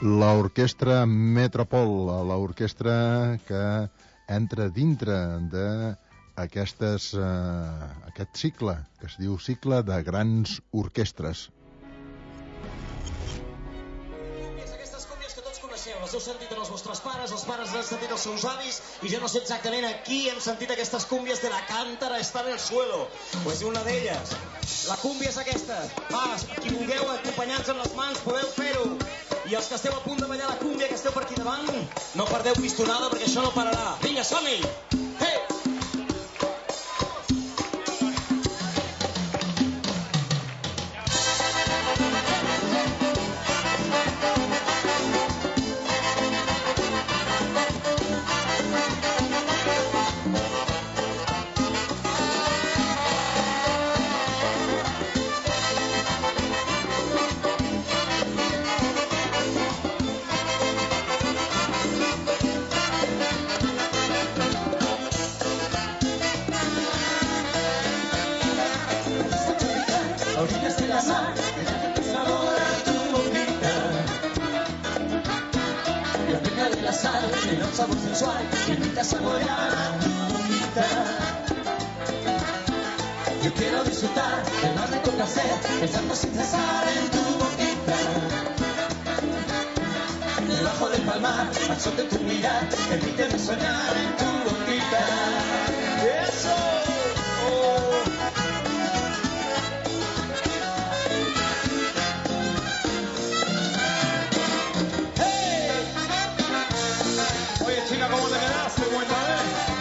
L'orquestra Metropol, l'orquestra que entra dintre d'aquest cicle, que es diu cicle de grans orquestres. Aquestes còmpies que tots coneixeu, les heu sentit en els vostres pares, els pares les han sentit els seus avis, i jo no sé exactament a qui hem sentit aquestes cúmbies de la cántara está en el suelo. Pues una d'elles. La cúmbia és aquesta. Va, qui vulgueu acompanyar-nos amb les mans, podeu fer-ho. I els que esteu a punt de ballar la cúmbia, que esteu per aquí davant, no perdeu pistonada perquè això no pararà. Vinga, som-hi! Hey! Tiene un sabor sensual que invita a saborear tu boquita. Yo quiero disfrutar del más rico placer, pensando sin cesar en tu boquita. Debajo del palmar, al sol de tu mirar, permíteme soñar en tu boquita. ¡Eso! Oh. Chica, ¿cómo te quedaste? Cuéntame.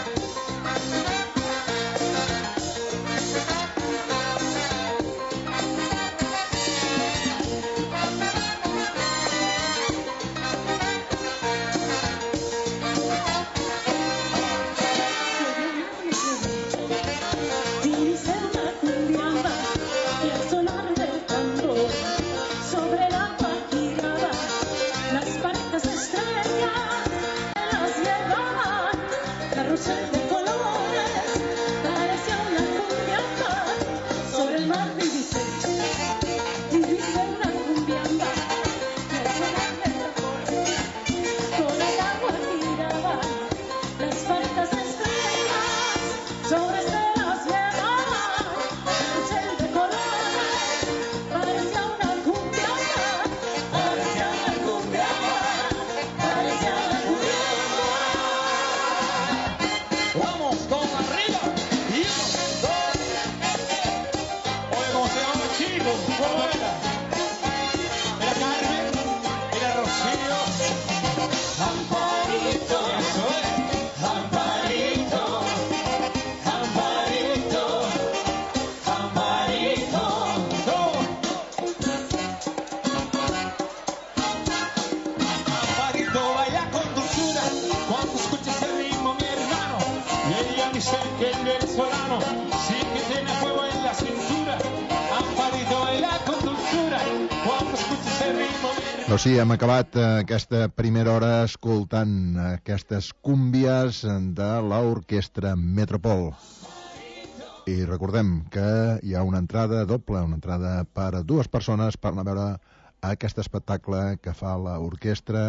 Doncs sí, hem acabat aquesta primera hora escoltant aquestes cúmbies de l'orquestra Metropol. I recordem que hi ha una entrada doble, una entrada per a dues persones per anar a veure aquest espectacle que fa l'orquestra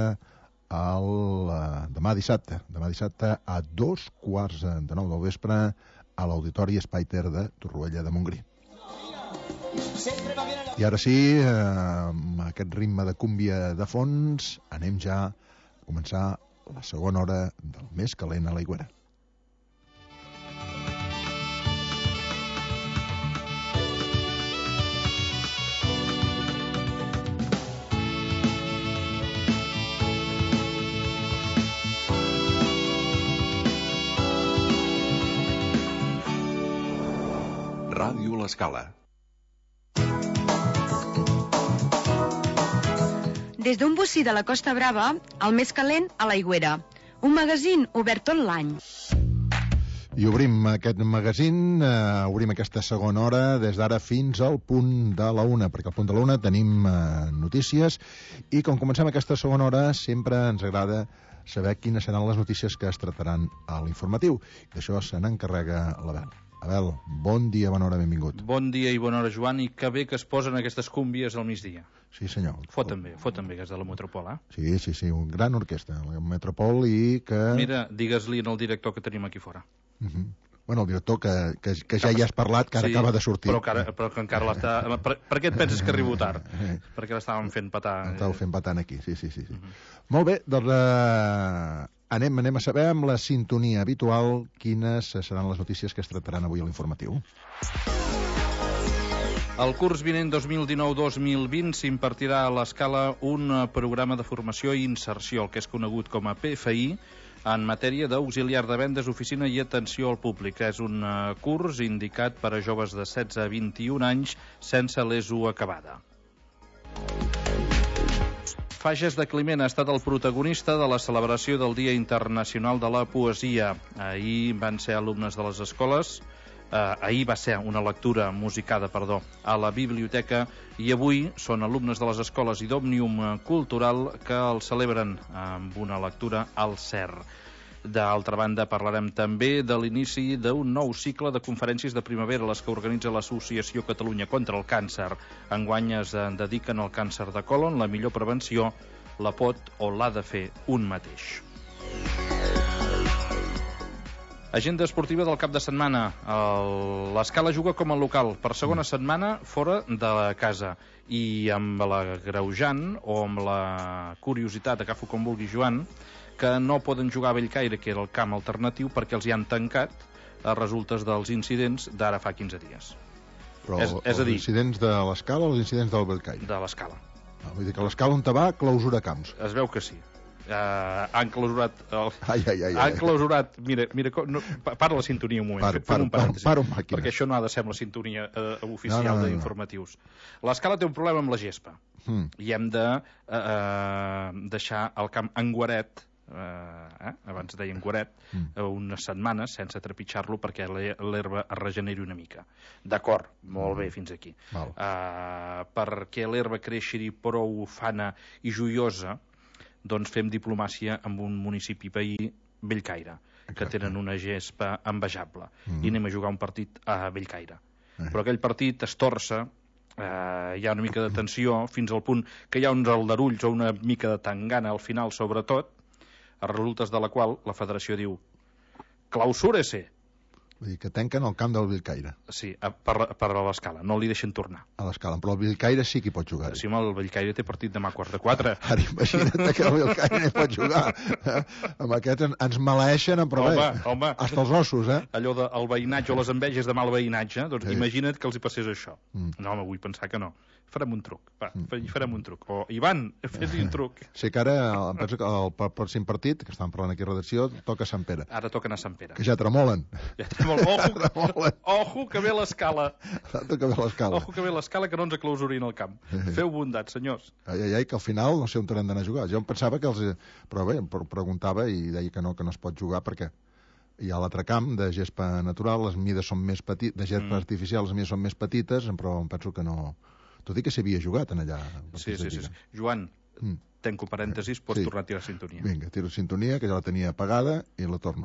demà dissabte a 2:15 del vespre a l'Auditori Espai Ter de Torroella de Montgrí. I ara sí, amb aquest ritme de cúmbia de fons, anem ja a començar la segona hora del Més calent a l'Aigüera. Ràdio L'Escala. Des d'un bocí de la Costa Brava, el Més calent a l'Aigüera. Un magazín obert tot l'any. I obrim aquest magazín, obrim aquesta segona hora des d'ara fins al punt de la una, perquè al punt de la una tenim notícies i com comencem aquesta segona hora sempre ens agrada saber quines seran les notícies que es tractaran a l'informatiu. D'això se n'encarrega l'Abel. Abel, bon dia, bona hora, benvingut. Bon dia i bona hora, Joan, i que bé que es posen aquestes cúmbies al migdia. Sí, senyor. Foten bé, que és de la Metropol, Sí, un gran orquestra, la Metropol, i que... Mira, digues-li al director que tenim aquí fora. Bueno, el director, que ja hi has parlat, que ara acaba de sortir. Però que encara l'està... Per què et penses que arribo tard? Perquè l'estàvem fent petar. L'estàveu fent petant aquí, sí. Molt bé, doncs anem a saber amb la sintonia habitual quines seran les notícies que es tractaran avui a l'informatiu. El curs vinent 2019-2020 s'impartirà a l'Escala un programa de formació i inserció, el que és conegut com a PFI, en matèria d'auxiliar de vendes, oficina i atenció al públic. És un curs indicat per a joves de 16 a 21 anys sense l'ESO acabada. Fages de Climent ha estat el protagonista de la celebració del Dia Internacional de la Poesia. Ahir van ser alumnes de les escoles, ahir va ser una lectura musicada, a la biblioteca, i avui són alumnes de les escoles i d'Òmnium Cultural que el celebren amb una lectura al CER. D'altra banda, parlarem també de l'inici d'un nou cicle de conferències de primavera, les que organitza l'Associació Catalunya contra el Càncer. Enguany es dediquen al càncer de còlon, la millor prevenció la pot o l'ha de fer un mateix. Agenda esportiva del cap de setmana. L'Escala juga com a local per segona setmana fora de casa, i amb l'agreujant o amb la curiositat, agafo com vulgui, Joan, que no poden jugar a Bellcaire, que era el camp alternatiu, perquè els hi han tancat a resultes dels incidents d'ara fa 15 dies. Però és a dir, els incidents de l'Escala o els incidents del Bellcaire? De l'Escala. Vull dir que l'Escala on te va clausura camps. Es veu que sí. Han clausurat... Han clausurat... Mira, para la sintonia un moment. Fem un parèntesi. Perquè això no ha de ser la sintonia oficial d'informatius. L'Escala té un problema amb la gespa. I hem de deixar el camp en guaret, abans deien guaret, unes setmanes sense trepitjar-lo perquè l'herba es regeneri una mica. D'acord, molt bé fins aquí. Perquè l'herba creixi prou fana i joiosa, doncs fem diplomàcia amb un municipi veí, Bellcaire, que tenen una gespa envejable, i anem a jugar un partit a Bellcaire. Però aquell partit es torça, hi ha una mica de tensió, fins al punt que hi ha uns aldarulls o una mica de tangana al final, sobretot, a resultes de la qual la federació diu clausúrese. Vull dir que tanquen el camp del Bellcaire. Sí, per a l'Escala, no li deixen tornar. A l'Escala, però el Bellcaire sí que hi pot jugar. Sí, el Bellcaire té partit demà a 3:15. Ara imagina't que el Bellcaire hi pot jugar. Amb aquests ens maleeixen, però bé, hasta els ossos, Allò del veïnatge o les enveges de mal veïnatge, doncs imagina't que els hi passés això. No, home, vull pensar que no. Farem un truc. Farem un truc. O, Ivan, fes-hi un truc. Sé que ara, penso que el pròxim partit, que estàvem parlant aquí a redacció, toca Sant Pere. Ara toquen a Sant Pere. Que ja tremolen. Ja tremolen. Ojo, que ve l'Escala. Ojo, que ve l'Escala, que no ens aclausurin el camp. Feu bondat, senyors. Ai, que al final no sé on t'haurem d'anar a jugar. Jo em pensava que els... Però bé, preguntava i deia que no es pot jugar perquè hi ha l'altre camp de gespa natural, les mides són més petites, de gespa artificial les mides són més petites, però em penso que no... Tot i que s'havia jugat en allà. Sí. Joan, tanco parèntesis, pots tornar a tirar sintonia. Vinga, tiro sintonia, que ja la tenia apagada, i la torno.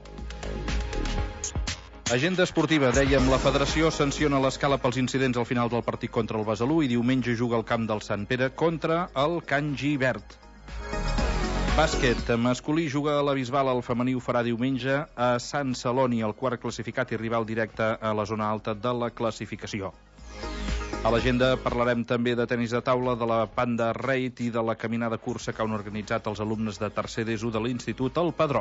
Agenda esportiva. Dèiem, la federació sanciona l'Escala pels incidents al final del partit contra el Besalú i diumenge juga al camp del Sant Pere contra el Can Givert. Bàsquet. Masculí juga a la Bisbal, el femení ho farà diumenge a Sant Celoni, el quart classificat i rival directe a la zona alta de la classificació. A l'agenda parlarem també de tenis de taula, de la Panda Raid i de la caminada cursa que han organitzat els alumnes de tercer d'ESO de l'Institut El Padró.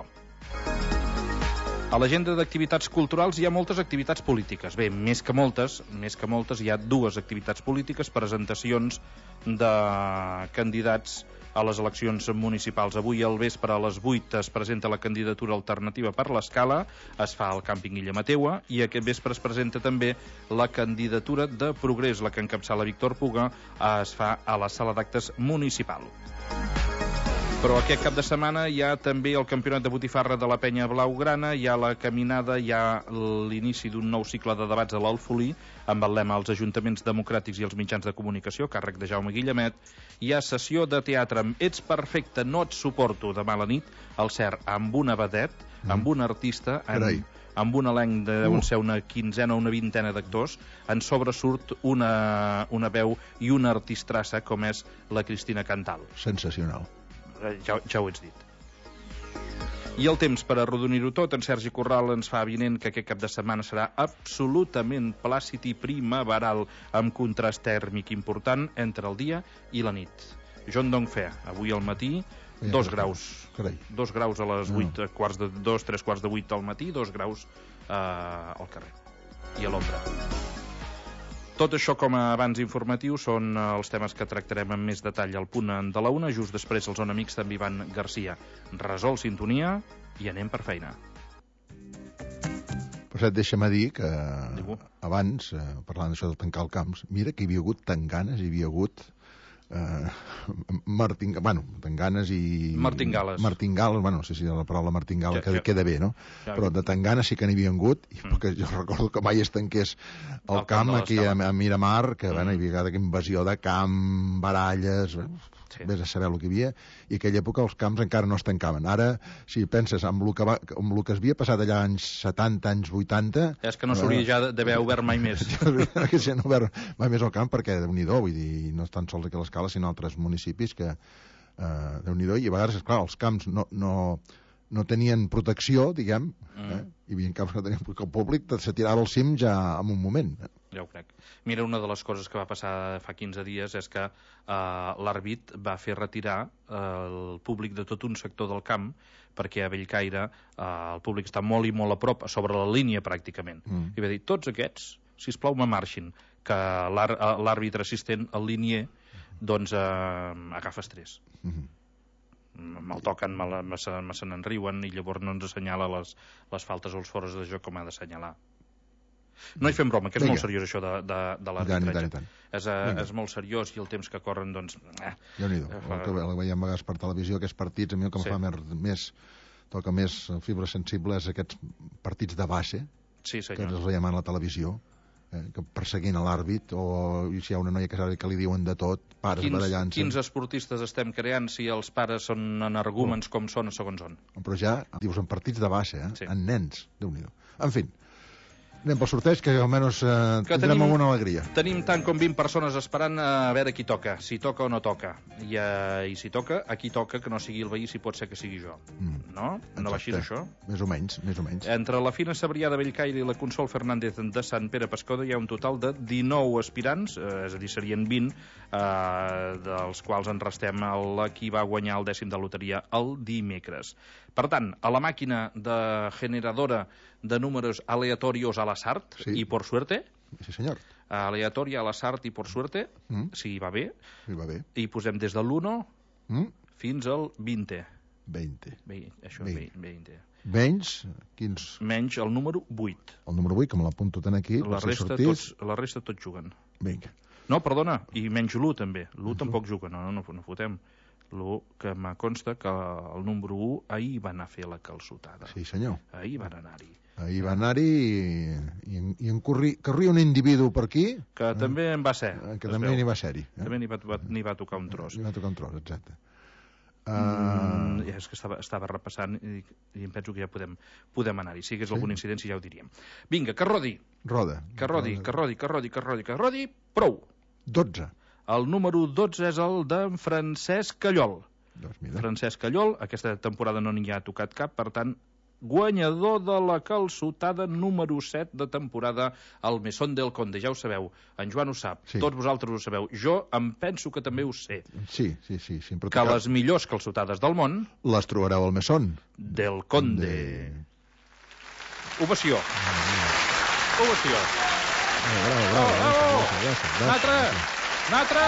A l'agenda d'activitats culturals hi ha moltes activitats polítiques. Bé, més que moltes, hi ha dues activitats polítiques, presentacions de candidats a les eleccions municipals. Avui al vespre a les 8 es presenta la candidatura alternativa per l'Escala, es fa al càmping Illa Mateua, i aquest vespre es presenta també la candidatura de Progrés, la que encapçala Víctor Puga, es fa a la sala d'actes municipal. Però aquest cap de setmana hi ha també el campionat de botifarra de la Penya Blaugrana, hi ha la caminada, hi ha l'inici d'un nou cicle de debats a l'Alfolí, amb el lema Els ajuntaments democràtics i els mitjans de comunicació, càrrec de Jaume Guillemet. Hi ha sessió de teatre amb Ets perfecte, no et suporto, demà a la nit, al CER, amb una vedet, amb un artista, amb un elenc de deuen ser una quinzena o una vintena d'actors, en sobresurt una veu i una artistrassa com és la Cristina Cantal. Sensacional. Ja ho ets dit. I el temps per arrodonir-ho tot, en Sergi Corral ens fa avinent que aquest cap de setmana serà absolutament plàcid i primaveral, amb contrast tèrmic important entre el dia i la nit. John Dongfe, avui al matí, 2 graus. Carai. 2 graus a les 8, 3 quarts de 8 al matí, 2 graus al carrer i a l'ombra. Tot això com a abans informatiu són els temes que tractarem amb més detall al punt de la 1, just després els Zona Amics amb Ivan Garcia. Resol sintonia i anem per feina. Per cert, deixa'm dir que abans, parlant d'això de tancar el camps, mira que hi havia hagut tant ganes, hi havia hagut tanganes i... Martingales, bueno, no sé si la paraula martingala queda bé, no? Però de tanganes sí que n'hi havia hagut, i perquè jo recordo que mai es tanqués el camp aquí a Miramar, que hi havia cada invasió de camp, baralles, vés a saber el que hi havia, i aquella època els camps encara no es tancaven. Ara, si penses amb el que es havia passat allà anys 70, anys 80... És que no s'hauria ja d'haver obert mai més. Que ja no obert mai més el camp, perquè Déu-n'hi-do, vull dir, no és tan sols aquí a l'Escala, sinó altres municipis que Déu-n'hi-do, i a vegades, esclar, els camps no tenien protecció, diguem, hi havia camps que no tenien protecció, el públic se tirava al cim ja en un moment. Ja ho crec. Mira, una de les coses que va passar fa 15 dies és que l'àrbit va fer retirar el públic de tot un sector del camp, perquè a Bellcaire el públic està molt i molt a prop, sobre la línia pràcticament. I va dir, tots aquests, sisplau, me marxin, que l'àrbitre assistent, el linier, doncs agafa estrès. Me'l toquen, me se n'enriuen i llavors no ens assenyala les faltes o els fores de joc com ha d'assenyalar. No hi fem broma, que és molt seriós això de l'arbitratge. És molt seriós i el temps que corren, doncs... Déu-n'hi-do, el que veiem a vegades per televisió, aquests partits, a mi el que em fa toca més fibra sensible és aquests partits de base, que els veiem a la televisió, que perseguint l'àrbit, o si hi ha una noia que li diuen de tot, pares barallant-se. Quins esportistes estem creant si els pares són energúmens com són a segons on? Però ja, dius, en partits de base, en nens, Déu-n'hi-do. En fi, anem pel sorteig, que almenys tindrem alguna alegria. Tenim tant com 20 persones esperant a veure qui toca, si toca o no toca. I si toca, a qui toca, que no sigui el veí, si pot ser que sigui jo. No? No va així això? Més o menys. Entre la Fina Sabrià de Bellcaire i la Consol Fernández de Sant Pere Pescador hi ha un total de 19 aspirants, és a dir, serien 20, dels quals en restem qui va guanyar el 10è de loteria el dimecres. Per tant, a la màquina de generadora de números aleatorios a l'azar y por suerte. Sí, senyor. Aleatoria a l'azar y por suerte, si va bé. Si va bé. I posem des de l'1 fins al 20. 20. Això, 20. Menys, quins? Menys el número 8. El número 8, que me l'apunto tant aquí. La resta tots juguen. Vinga. No, perdona, i menys l'1 també. L'1 tampoc juga, no fotem. L'1, que me consta que el número 1 ahir va anar a fer la calçotada. Sí, senyor. Ahir van anar-hi. Ahir va anar-hi i en corria un individu per aquí... Que també en va ser. Que també n'hi va ser-hi. També n'hi va tocar un tros. N'hi va tocar un tros, exacte. És que estava repassant i em penso que ja podem anar-hi. Si hi hagués alguna incidència ja ho diríem. Vinga, que rodi. Roda. Que rodi. Prou. 12. El número 12 és el d'en Francesc Callol. Francesc Callol, aquesta temporada no n'hi ha tocat cap, per tant, guanyador de la calçotada número 7 de temporada al Mesón del Conde. Ja ho sabeu, en Joan ho sap, tots vosaltres ho sabeu. Jo em penso que també ho sé. Sí. Que les millors calçotades del món... Les trobareu al Mesón del Conde. Ovació. Ovació. Bravo. Natre!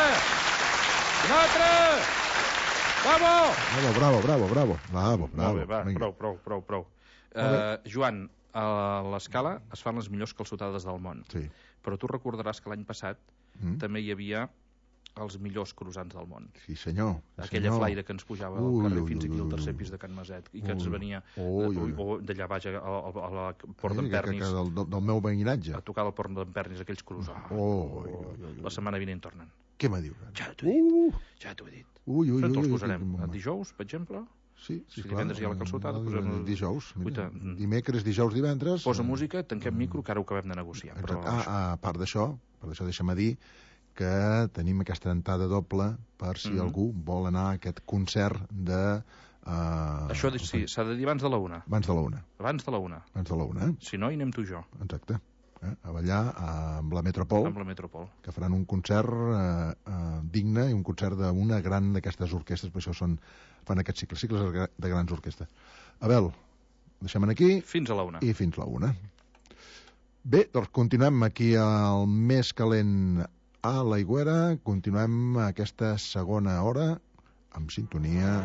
Bravo. Molt bé, va, prou. Joan, a l'Escala es fan les millors calçotades del món. Sí. Però tu recordaràs que l'any passat també hi havia els millors croissants del món. Sí, senyor. Aquella flaire que ens pujava al carrer fins aquí al tercer pis de Can Maset i que ens venia d'allà baix a la Port d'en Pernis. Del meu veïnatge. A tocar al Port d'en Pernis aquells croissants. La setmana vinent tornen. Què me dius? Ja t'ho he dit. Això te'ls posarem. El dijous, per exemple, Sí, Si divendres hi ha la calçotada, posem... Dijous. Uita. Dimecres, dijous, divendres... Posa música, tanquem micro, que ara ho acabem de negociar. Però... A part d'això, deixa'm dir que tenim aquesta entrada doble per si algú vol anar a aquest concert de... Això sí, s'ha de dir abans de la 1. Abans de la 1. Abans de la 1. Abans de la 1, Si no, hi anem tu i jo. Exacte. A ballar amb la Metropol, que faran un concert digne i un concert d'una gran d'aquestes orquestres, per això fan aquests cicles de grans orquestres. Abel, deixem aquí. Fins a la 1. I fins la 1. Bé, doncs continuem aquí al més calent a l'Aigüera, continuem aquesta segona hora amb sintonia.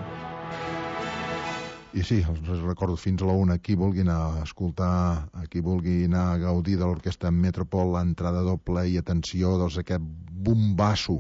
I sí, els recordo fins a la 1, qui vulgui anar a escoltar, qui vulgui anar a gaudir de l'orquestra Metropol, entrada doble i atenció, doncs aquest bombasso,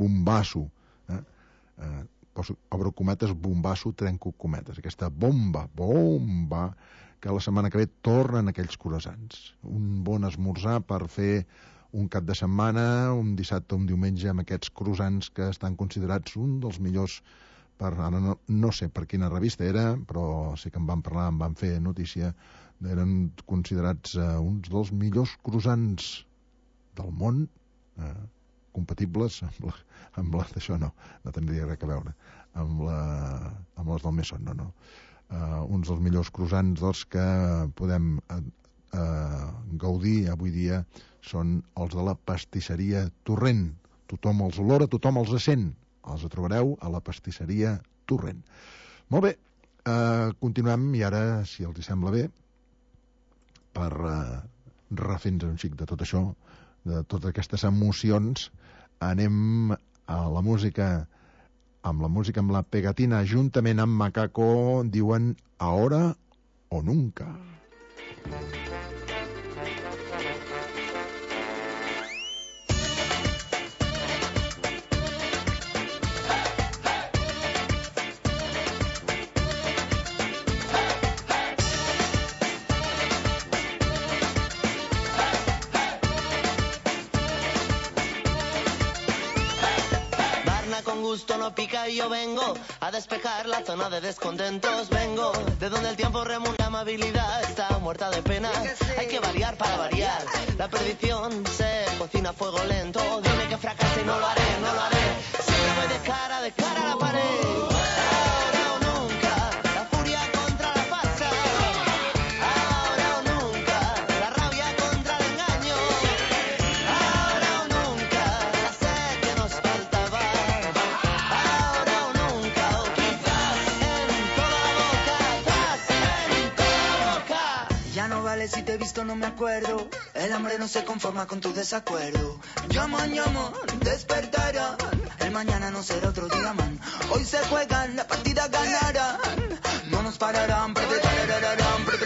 obro cometes, bombasso, trenco cometes, aquesta bomba, que la setmana que ve tornen aquells croissants. Un bon esmorzar per fer un cap de setmana, un dissabte o un diumenge, amb aquests croissants que estan considerats un dels millors. Ara no sé per quina revista era, però sí que en van parlar, en van fer notícia, eren considerats uns dels millors croissants del món, compatibles amb les d'això, no tindria res a veure, amb les del Messon, no. Uns dels millors croissants dels que podem gaudir avui dia són els de la pastisseria Torrent. Tothom els olora, tothom els sent. Els trobareu a la pastisseria Torrent. Molt bé, continuem, i ara, si els hi sembla bé, per refer-nos un xic de tot això, de totes aquestes emocions, anem a la música, amb la pegatina, juntament amb Macaco, diuen Ahora o Nunca. Gusto no pica y yo vengo a despejar la zona de descontentos. Vengo de donde el tiempo remo y la amabilidad está muerta de pena. Hay que variar para variar. La perdición se cocina a fuego lento. Dime que fracase y no lo haré. Siempre voy de cara a la pared. Ahora o nunca, la furia contra la farsa. Ahora o nunca, la rabia contra el engaño. Ahora o nunca, la sed que nos faltaba. Si te he visto no me acuerdo. El hambre no se conforma con tu desacuerdo. Llaman, despertarán. El mañana no será otro día, man. Hoy se juegan, la partida ganarán. No nos pararán, prepararán.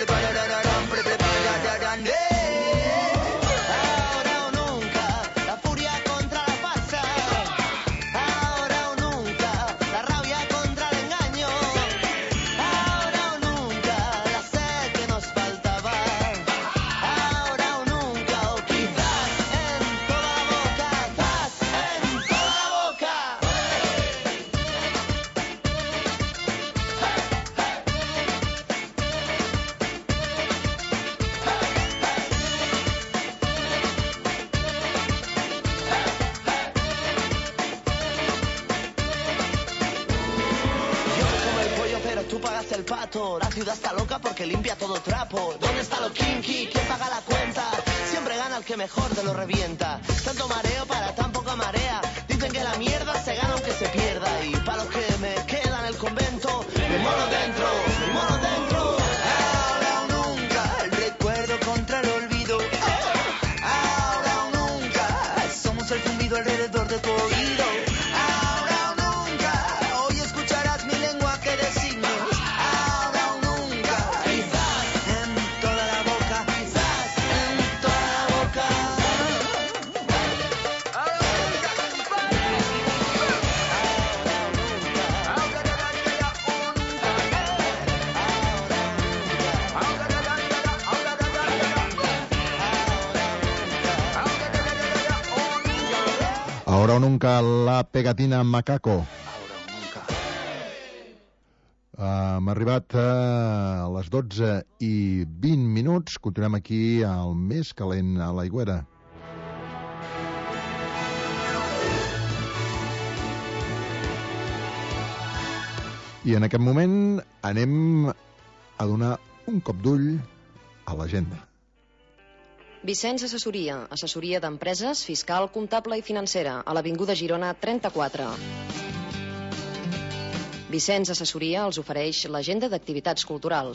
Ahora o nunca, la furia contra la farsa. Ahora o nunca, la rabia contra el engaño. Ahora o nunca, la sed que nos faltaba. El pato, la ciudad está loca porque limpia todo trapo. ¿Dónde está lo kinky? ¿Quién paga la cuenta? Siempre gana el que mejor te lo revienta. Tanto mareo para tan poca marea. Dicen que la mierda se gana aunque se pierda. Y para los que me queda en el convento, me mono dentro. Ahora o nunca, el recuerdo contra el olvido. Ahora o nunca, somos el zumbido alrededor de tu oído. Ahora o nunca, hoy escucharás mi lenguaje de signos. Ahora o nunca, la pegatina Macaco. Hem arribat a les 12:20. Continuem aquí al més calent a l'Aigüera. I en aquest moment anem a donar un cop d'ull a l'agenda. Vicenç Assessoria, assessoria d'empreses, fiscal, comptable i financera, a l'Avinguda Girona 34. Vicenç Assessoria els ofereix l'agenda d'activitats culturals.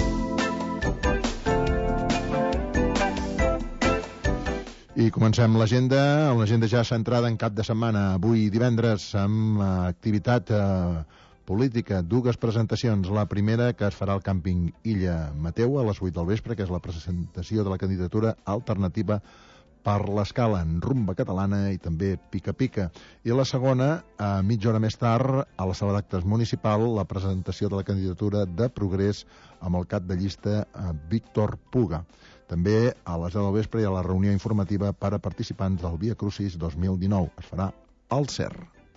I comencem l'agenda ja centrada en cap de setmana. Avui divendres amb activitat política, dues presentacions. La primera, que es farà al càmping Illa Mateu a les 8 del vespre, que és la presentació de la candidatura alternativa per l'Escala en Rumba Catalana i també Pica Pica. I la segona, a mitja hora més tard, a la sala d'actes municipal, la presentació de la candidatura de Progrés amb el cap de llista Víctor Puga. També a les 10 del vespre hi ha la reunió informativa per a participants del Via Crucis 2019. Es farà al CER.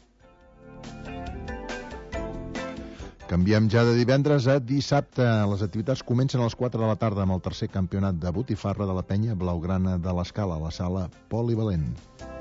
Canviem ja de divendres a dissabte. Les activitats comencen a les 4 de la tarda amb el tercer campionat de botifarra de la penya blaugrana de l'Escala, a la sala polivalent.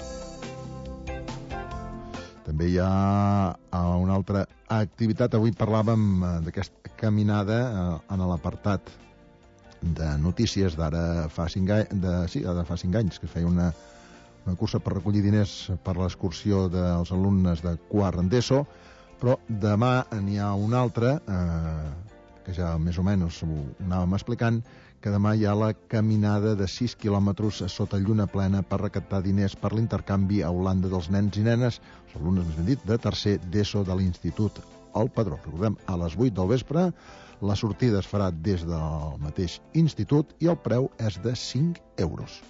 També hi ha una altra activitat. Avui parlàvem d'aquesta caminada en l'apartat de notícies d'ara fa 5 anys, que es feia una cursa per recollir diners per l'excursió dels alumnes de quart d'ESO. Però demà n'hi ha una altra, que ja més o menys ho anàvem explicant, que demà hi ha la caminada de 6 quilòmetres sota lluna plena per recaptar diners per l'intercanvi a Holanda dels nens i nenes, els alumnes, més ben dit, de tercer d'ESO de l'Institut El Padró. Recordem, a les 8 del vespre, la sortida es farà des del mateix institut i el preu és de 5 euros.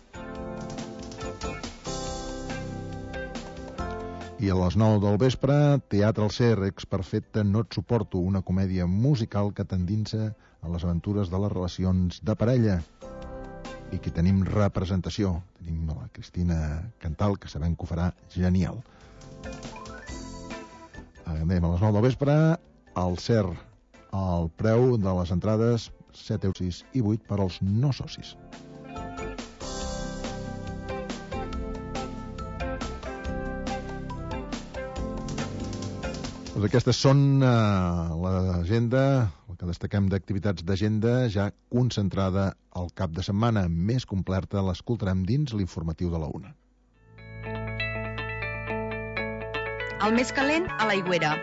I a les 9 del vespre, Teatre al CER, Experfecte no et suporto, una comèdia musical que t'endinsa a les aventures de les relacions de parella. I que tenim representació. Tenim la Cristina Cantal, que sabem que ho farà genial. Anem a les 9 del vespre, al CER, el preu de les entrades 7 euros 6 i 8 per als no socis. Doncs aquestes són l'agenda, el que destaquem d'activitats d'agenda ja concentrada al cap de setmana. Més completa l'escoltarem dins l'informatiu de la 1. El més calent a l'Aigüera.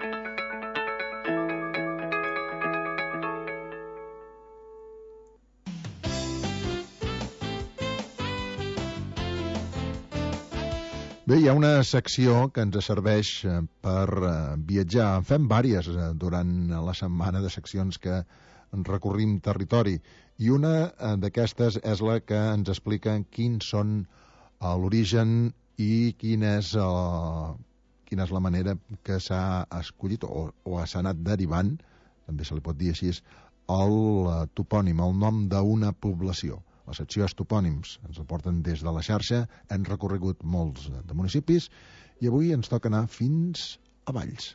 Bé, hi ha una secció que ens serveix per viatjar. En fem vàries durant la setmana de seccions que recorrim territori. I una d'aquestes és la que ens explica quins són l'origen i quina és la manera que s'ha escollit o s'ha anat derivant, també se li pot dir així, el topònim, el nom d'una població. La secció és topònims, ens el porten des de la xarxa, hem recorregut molts de municipis i avui ens toca anar fins a Valls.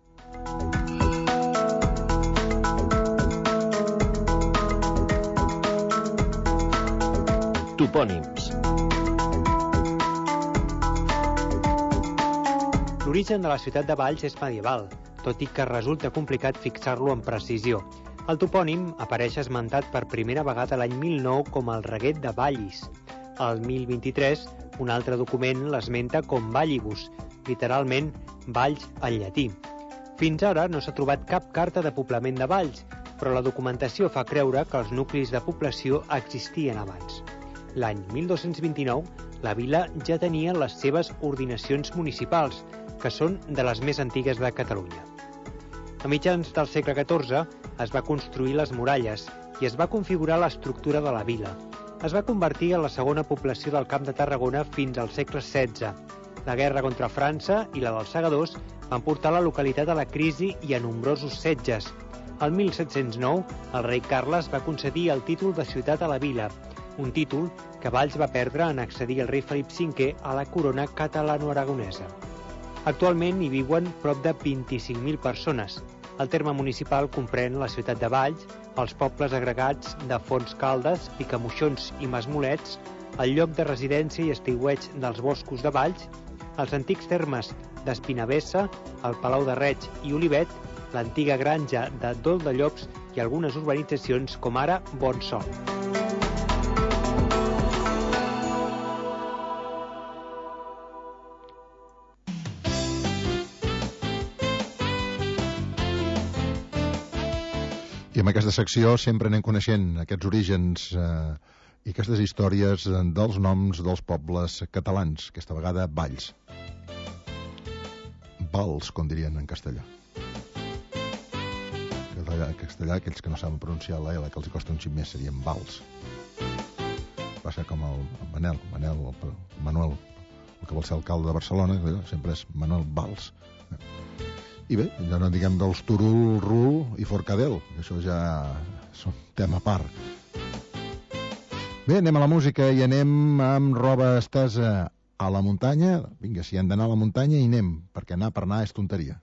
Topònims. L'origen de la ciutat de Valls és medieval, tot i que resulta complicat fixar-lo amb precisió. El topònim apareix esmentat per primera vegada l'any 1009 com el Reguet de Vallis. Al 1023, un altre document l'esmenta com Vallibus, literalment Valls en llatí. Fins ara no s'ha trobat cap carta de poblament de Valls, però la documentació fa creure que els nuclis de població existien abans. L'any 1229, la vila ja tenia les seves ordinacions municipals, que són de les més antigues de Catalunya. A mitjans del segle XIV es va construir les muralles i es va configurar l'estructura de la vila. Es va convertir en la segona població del Camp de Tarragona fins al segle XVI. La guerra contra França i la dels segadors van portar la localitat a la crisi i a nombrosos setges. Al 1709, el rei Carles va concedir el títol de ciutat a la vila, un títol que Valls va perdre en accedir el rei Felip V a la corona catalano-aragonesa. Actualment hi viuen prop de 25.000 persones, El terme municipal comprèn la ciutat de Valls, els pobles agregats de Fontscaldes, Picamoixons i Masmolets, el lloc de residència i estiueig dels boscos de Valls, els antics termes d'Espinavessa, el Palau de Reig i Olivet, l'antiga granja de Dol de Llops i algunes urbanitzacions com ara Bonsol. I en aquesta secció sempre anem coneixent aquests orígens i aquestes històries dels noms dels pobles catalans, aquesta vegada Valls. Vals, com dirien en castellà. En castellà, aquells que no saben pronunciar la L, que els costa un xic més, serien Vals. Passa com el Manuel, el que vol ser alcalde de Barcelona, sempre és Manuel Valls. I bé, ja no diguem dels Turul, Rul i Forcadell, això ja és un tema a part. Bé, anem a la música i anem amb roba estesa a la muntanya. Vinga, si hem d'anar a la muntanya hi anem, perquè anar per anar és tonteria.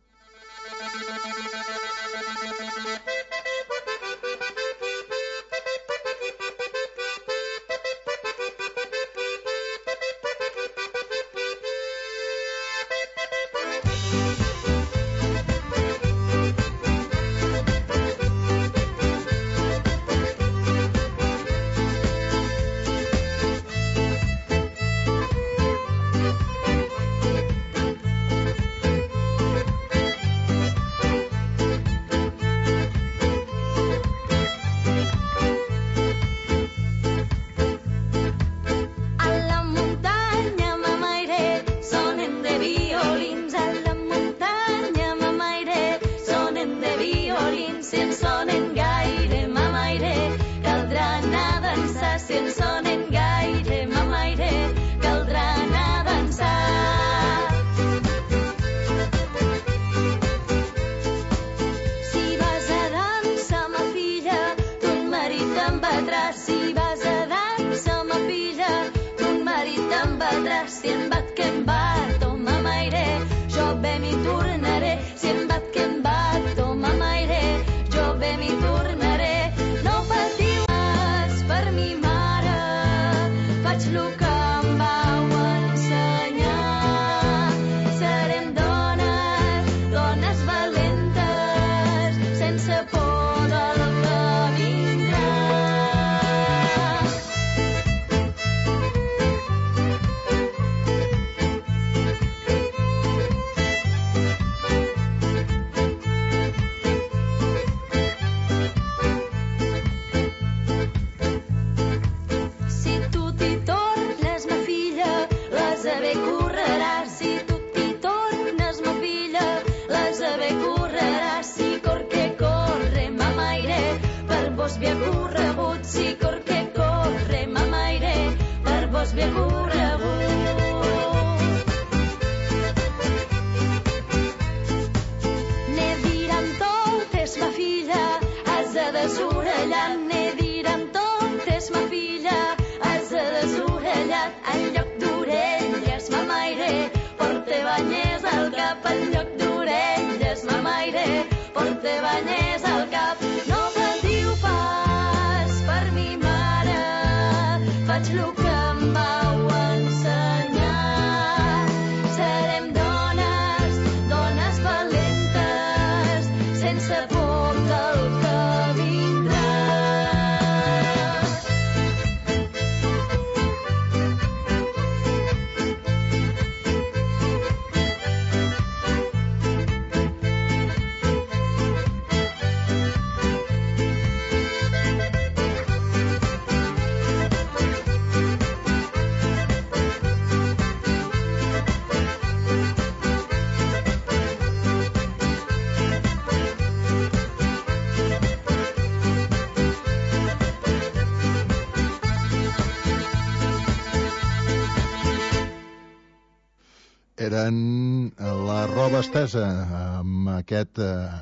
Eren la roba estesa amb aquest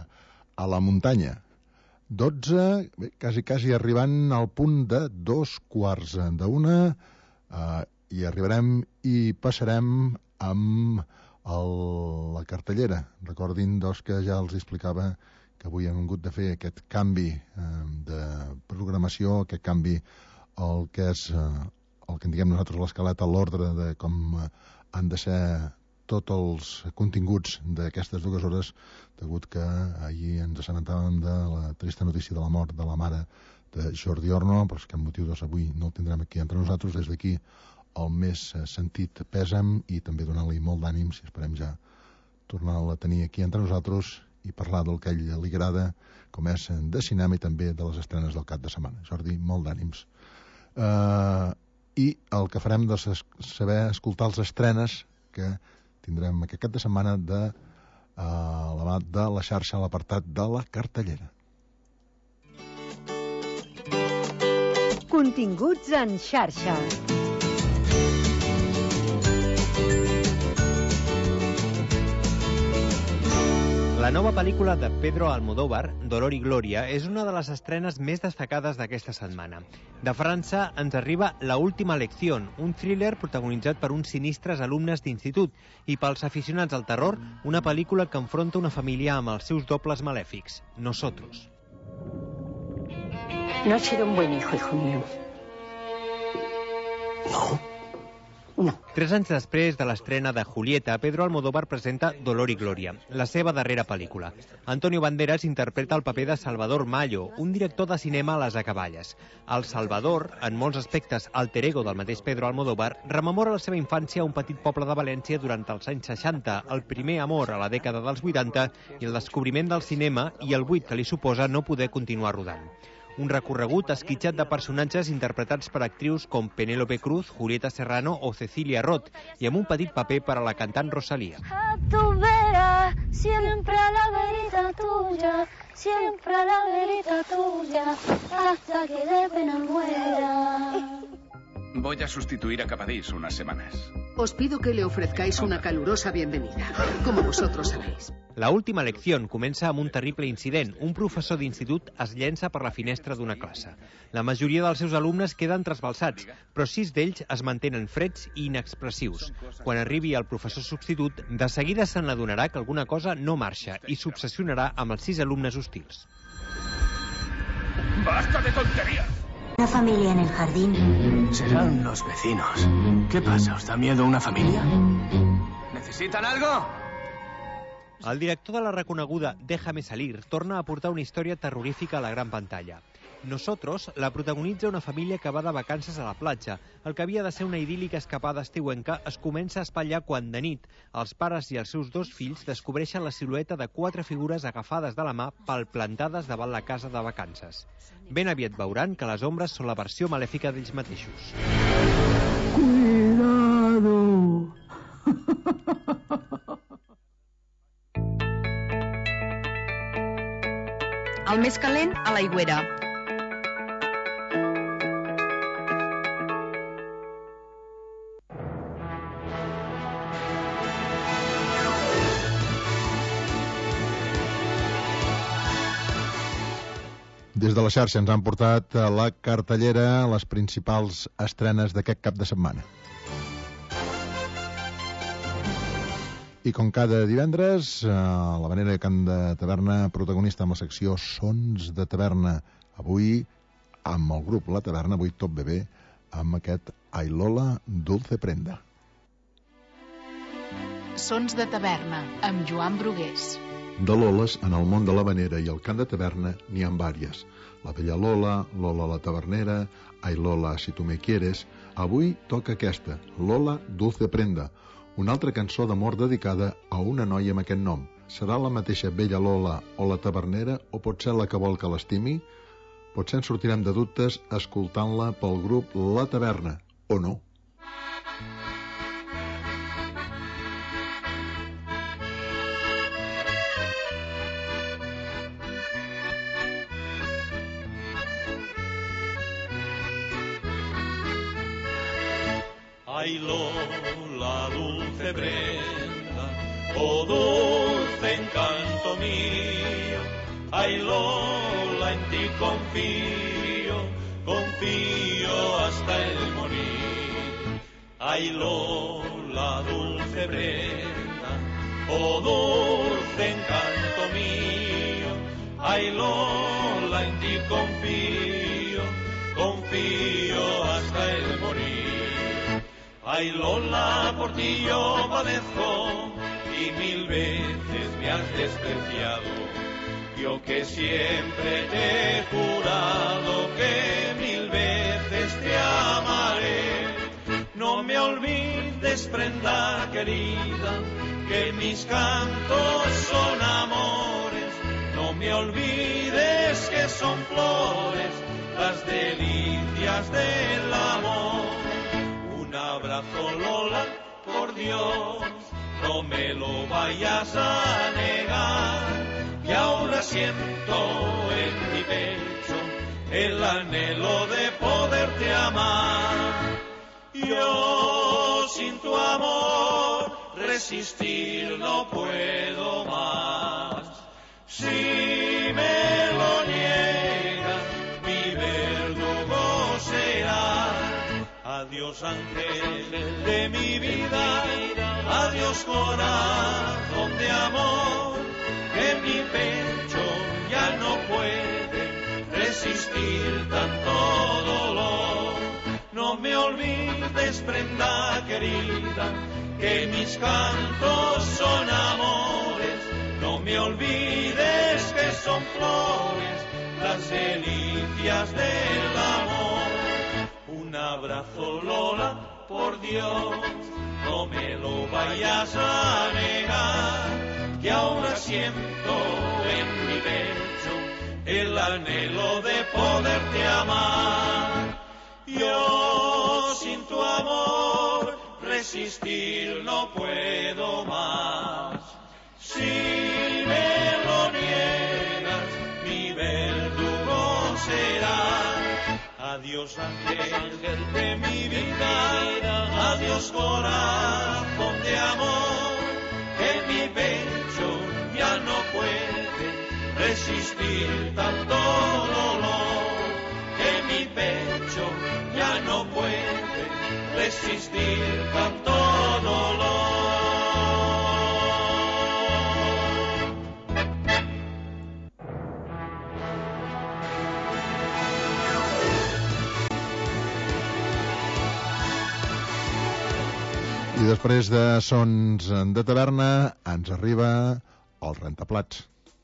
a la muntanya. 12, quasi arribant al punt de 2:15 i arribarem i passarem amb la cartellera. Recordin, doncs, que ja els explicava que avui hem hagut de fer aquest canvi de programació, aquest canvi el que és el que en diguem nosaltres l'escaleta, l'ordre de com han de ser tots els continguts d'aquestes 2 hores, degut que ahir ens assabentàvem de la trista notícia de la mort de la mare de Jordi Orno, per aquest motiu doncs, avui no el tindrem aquí entre nosaltres. Des d'aquí el més sentit pèsam i també donar-li molt d'ànims, i esperem ja tornar-la a tenir aquí entre nosaltres i parlar del que a ell li agrada, com és de cinema i també de les estrenes del cap de setmana. Jordi, molt d'ànims. I el que farem és saber escoltar les estrenes que tindrem aquest cap de setmana de la mà de la xarxa a l'apartat de la cartellera. Continguts en xarxa. La nova pel·lícula de Pedro Almodóvar, Dolor y Gloria, és una de les estrenes més destacades d'aquesta setmana. De França ens arriba La última lección, un thriller protagonitzat per uns sinistres alumnes d'institut, i pels aficionats al terror, una pel·lícula que enfronta una família amb els seus dobles malèfics, Nosotros. No has sido un buen hijo mío. No. 3 anys després de l'estrena de Julieta, Pedro Almodóvar presenta Dolor y Gloria, la seva darrera pel·lícula. Antonio Banderas interpreta el paper de Salvador Mallo, un director de cinema a les acaballes. El Salvador, en molts aspectes alter ego del mateix Pedro Almodóvar, rememora la seva infància a un petit poble de València durant els anys 60, el primer amor a la dècada dels 80 i el descobriment del cinema i el buit que li suposa no poder continuar rodant. Un recorregut esquitxat de personatges interpretats per actrius com Penélope Cruz, Julieta Serrano o Cecilia Roth, i amb un petit paper per a la cantant Rosalía. Tu verás siempre la verita tuya, siempre la verita tuya, hasta que de pena muera. Voy a sustituir a Capadís unas semanas. Os pido que le ofrezcáis una calurosa bienvenida, como vosotros sabéis. La última lecció comença amb un terrible incident. Un professor d'institut es llença per la finestra d'una classe. La majoria dels seus alumnes queden trasbalsats, però 6 d'ells es mantenen freds i inexpressius. Quan arribi el professor substitut, de seguida se n'adonarà que alguna cosa no marxa i s'obsessionarà amb els 6 alumnes hostils. ¡Basta de tonterías! Una familia en el jardín. Serán los vecinos. ¿Qué pasa? ¿Os da miedo una familia? ¿Necesitan algo? El director de la reconeguda Déjame salir torna a portar una història terrorífica a la gran pantalla. Nosotros la protagonitza una família que va de vacances a la platja. El que havia de ser una idíl·lica escapada estiuenca es comença a espatllar quan de nit els pares i els seus 2 fills descobreixen la silueta de 4 figures agafades de la mà palplantades davant la casa de vacances. Ben aviat veuran que les ombres són la versió malèfica d'ells mateixos. Cuidado! El més calent a l'aigüera. Des de la xarxa ens han portat a la cartellera les principals estrenes d'aquest cap de setmana. I com cada divendres, la Vanera Can de Taverna, protagonista amb la secció Sons de Taverna. Avui, amb el grup La Taverna, avui tot bé, amb aquest Ai Lola, Dulce Prenda. Sons de Taverna, amb Joan Brugués. De Loles, en el món de la Vanera i el Can de Taverna, n'hi ha vàries. La Bella Lola, Lola la Tavernera, Ai Lola, si tu me quieres. Avui toca aquesta, Lola, Dulce Prenda, una altra cançó d'amor dedicada a una noia amb aquest nom. Serà la mateixa Bella Lola o la Tavernera o pot ser la que vol que l'estimi? Potser ens sortirem de dubtes escoltant-la pel grup La Taverna, o no? Ay Lola, dulce prenda, oh dulce encanto mío. Ay Lola, en ti confío, confío hasta el morir. Ay Lola, dulce prenda, oh dulce encanto mío. Ay Lola, en ti confío, confío hasta el morir. Ay Lola, por ti yo padezco y 1000 veces me has despreciado. Yo que siempre te he jurado que 1000 veces te amaré. No me olvides, prenda querida, que mis cantos son amores. No me olvides que son flores las delicias del amor. Un abrazo, Lola, por Dios, no me lo vayas a negar, que ahora siento en mi pecho el anhelo de poderte amar. Yo sin tu amor resistir no puedo más. Si me lo niegas, mi verdugo será. Adiós ángel de mi vida, adiós corazón de amor, que mi pecho ya no puede resistir tanto dolor. No me olvides, prenda querida, que mis cantos son amores. No me olvides que son flores las delicias del amor. Un abrazo, Lola, por Dios, no me lo vayas a negar, que ahora siento en mi pecho el anhelo de poderte amar. Yo sin tu amor resistir no puedo más. Si me lo niegas, mi verdugo será. Adiós ángel de mi vida, adiós corazón de amor, que mi pecho ya no puede resistir tanto dolor, que mi pecho ya no puede resistir tanto dolor. I després de sons de taverna ens arriba el rentaplats.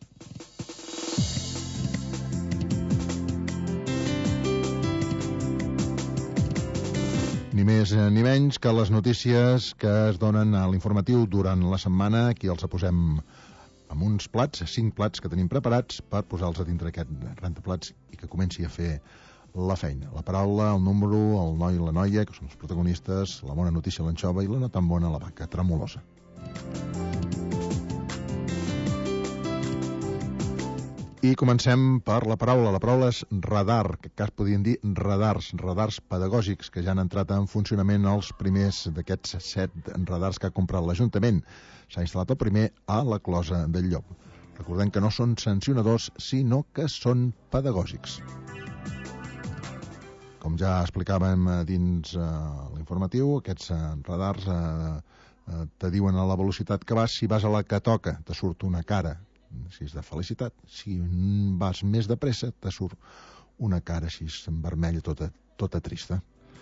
Ni més ni menys que les notícies que es donen a l'informatiu durant la setmana. Aquí els posem amb uns plats, 5 plats que tenim preparats per posar-los a dintre aquest rentaplats i que comenci a fer la feina. La paraula, el número, el noi i la noia, que són els protagonistes, la bona notícia l'anxova i la no tan bona la vaca tremolosa. I comencem per la paraula. La paraula és radar, que cas podien dir radars pedagògics, que ja han entrat en funcionament els primers d'aquests 7 radars que ha comprat l'Ajuntament. S'ha instal·lat el primer a la Closa del Llop. Recordem que no són sancionadors, sinó que són pedagògics. Com ja explicàvem dins l'informatiu, aquests radars te diuen a la velocitat que vas. Si vas a la que toca, te surt una cara, si és de felicitat. Si vas més de pressa, te surt una cara així en vermella, tota trista.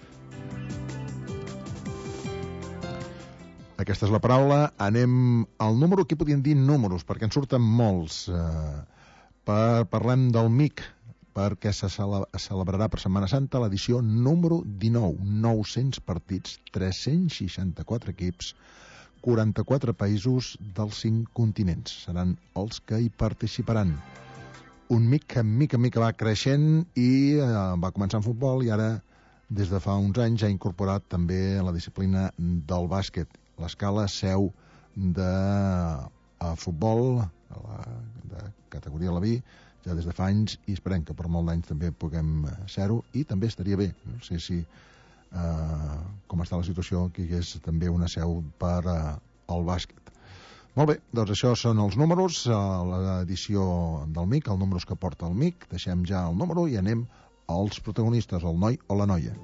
Aquesta és la paraula. Anem al número. Aquí podien dir números, perquè en surten molts. Parlem del MIC, perquè se celebrarà per Setmana Santa l'edició número 19. 900 partits, 364 equips, 44 països dels 5 continents. Seran els que hi participaran. Un MIC que mica en mica va creixent i va començar en futbol i ara, des de fa uns anys, ha incorporat també la disciplina del bàsquet. L'Escala seu de futbol, de categoria Leví, ja des de fa anys, i esperem que per molt d'anys també puguem ser-ho, i també estaria bé, no sé si com està la situació, que hi hagués també una seu per al bàsquet. Molt bé, doncs això són els números, l'edició del MIC, els números que porta el MIC. Deixem ja el número i anem als protagonistes, el noi o la noia.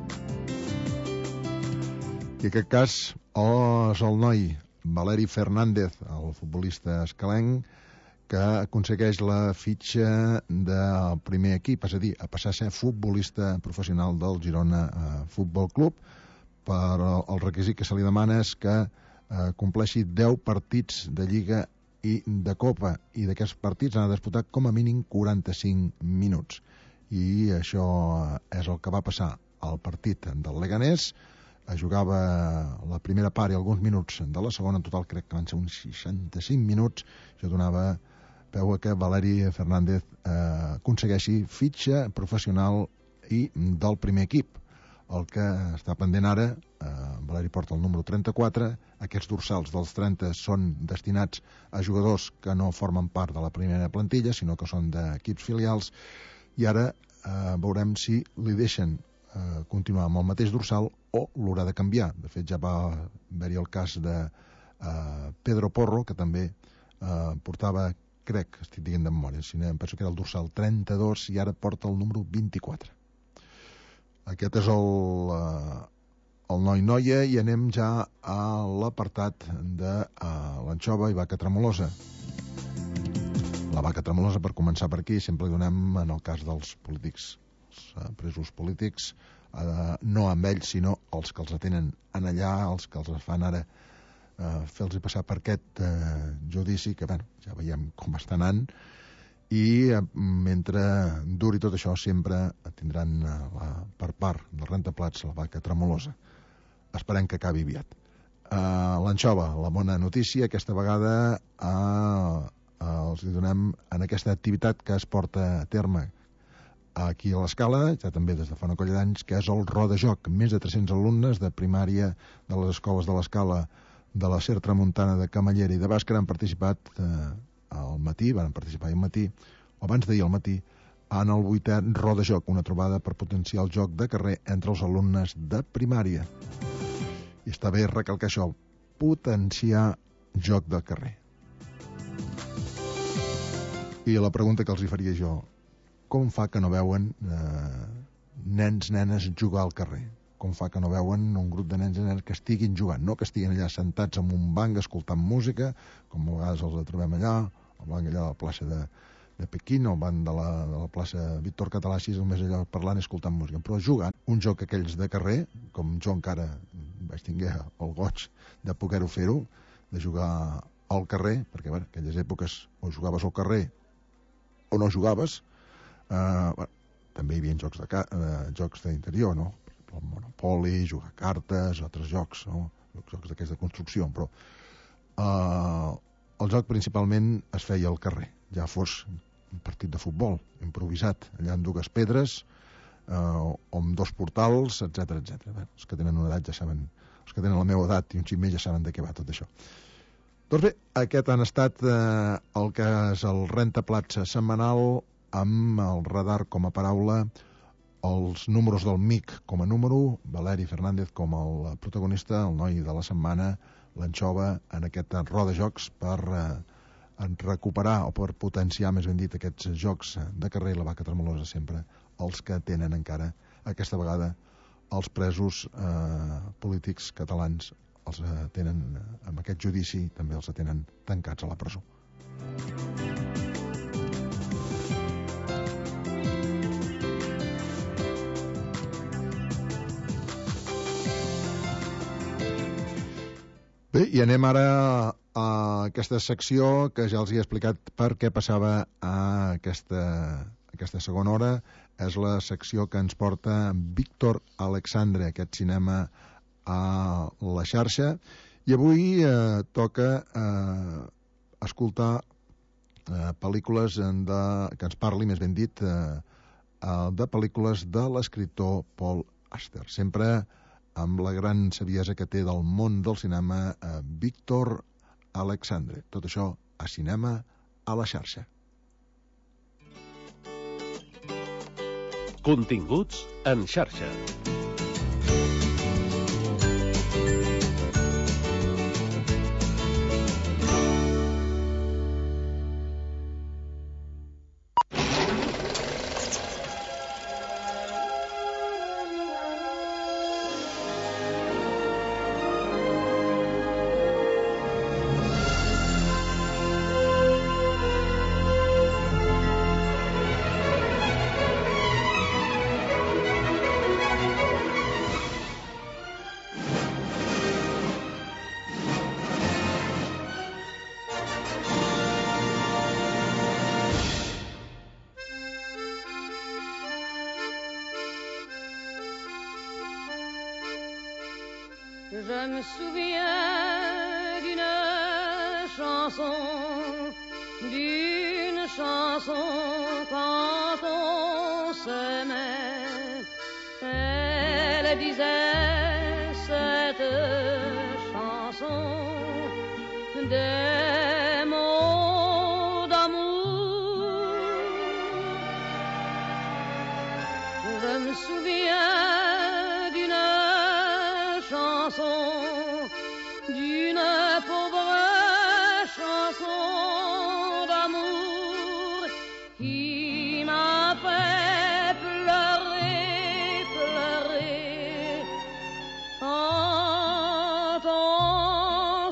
I en aquest cas és el noi Valeri Fernández, el futbolista escalenc, que aconsegueix la fitxa del primer equip, és a dir, a passar a ser futbolista professional del Girona Futbol Club. Per el requisit que se li demana és que compleixi 10 partits de Lliga i de Copa, i d'aquests partits han de disputar com a mínim 45 minuts. I això és el que va passar al partit del Leganés. Jugava la primera part i alguns minuts de la segona, en total crec que van ser uns 65 minuts. Això donava peu a que Valeri Fernández aconsegueixi fitxa professional i del primer equip. El que està pendent ara, Valeri porta el número 34, aquests dorsals dels 30 són destinats a jugadors que no formen part de la primera plantilla, sinó que són d'equips filials, i ara veurem si li deixen continuar amb el mateix dorsal o l'haurà de canviar. De fet, ja va haver-hi el cas de Pedro Porro, que també portava, crec, estic dient de memòria, em penso que era el dorsal 32 i ara porta el número 24. Aquest és el noi-noia, i anem ja a l'apartat de l'anxova i vaca tremolosa. La vaca tremolosa, per començar per aquí, sempre li donem, en el cas dels polítics, els presos polítics, no amb ells, sinó els que els atenen en allà, els que els fan ara fer-los passar per aquest judici, que ja veiem com està anant, i mentre duri tot això sempre tindran per part del rentaplats la vaca tremolosa. Esperem que acabi aviat. L'anxova, la bona notícia, aquesta vegada els donem en aquesta activitat que es porta a terme aquí a l'Escala, ja també des de fa una colla d'anys, que és el Rodajoc. Més de 300 alumnes de primària de les escoles de l'Escala, de la SER Tramuntana, de Camallera i de Bàscara han participat al matí, van participar al matí, o abans d'ahir al matí, en el 8è Rodajoc, una trobada per potenciar el joc de carrer entre els alumnes de primària. I està bé recalcar això, potenciar joc de carrer. I la pregunta que els hi faria jo, com fa que no veuen nens, nenes jugar al carrer? Com fa que no veuen un grup de nens i nenes que estiguin jugant, no que estiguin allà sentats en un banc escoltant música, com a vegades els trobem allà, el banc allà a la plaça de Pequín, el banc de la plaça Víctor Català, així només allà parlant i escoltant música, però jugant un joc aquells de carrer, com jo encara vaig tinguer el goig de poder-ho fer-ho, de jugar al carrer, perquè en aquelles èpoques o jugaves al carrer o no jugaves. També hi havia jocs d'interior, no? El Monopoli, jugar a cartes, altres jocs, no? Jocs d'aquests de construcció, però el joc principalment es feia al carrer, ja fos un partit de futbol improvisat, allà amb dues pedres o amb dos portals, etc. Els que tenen una edat ja saben, els que tenen la meva edat i un xic més ja saben de què va tot això. Doncs bé, aquest han estat el que és el rentaplats setmanal, amb el radar com a paraula, els números del MIC com a número, Valeri Fernández com el protagonista, el noi de la setmana, l'anxova, en aquest rodajocs per recuperar o per potenciar, més ben dit, aquests jocs de carrer, la vaca tremolosa sempre, els que tenen encara, aquesta vegada, els presos polítics catalans, els tenen, amb aquest judici, també els tenen tancats a la presó. Bé, i anem ara a aquesta secció que ja els he explicat per què passava a aquesta segona hora. És la secció que ens porta Víctor Alexandre, aquest cinema a la xarxa. I avui toca escoltar pel·lícules que ens parli, més ben dit, de pel·lícules de l'escriptor Paul Auster. Sempre amb la gran saviesa que té del món del cinema, Víctor Alexandre. Tot això a Cinema a la xarxa. Continguts en xarxa. Je me souviens d'une chanson quand on s'aimait. Elle disait cette chanson des mots d'amour. Je me souviens d'une chanson, d'une pauvre chanson d'amour qui m'a fait pleurer, pleurer quand on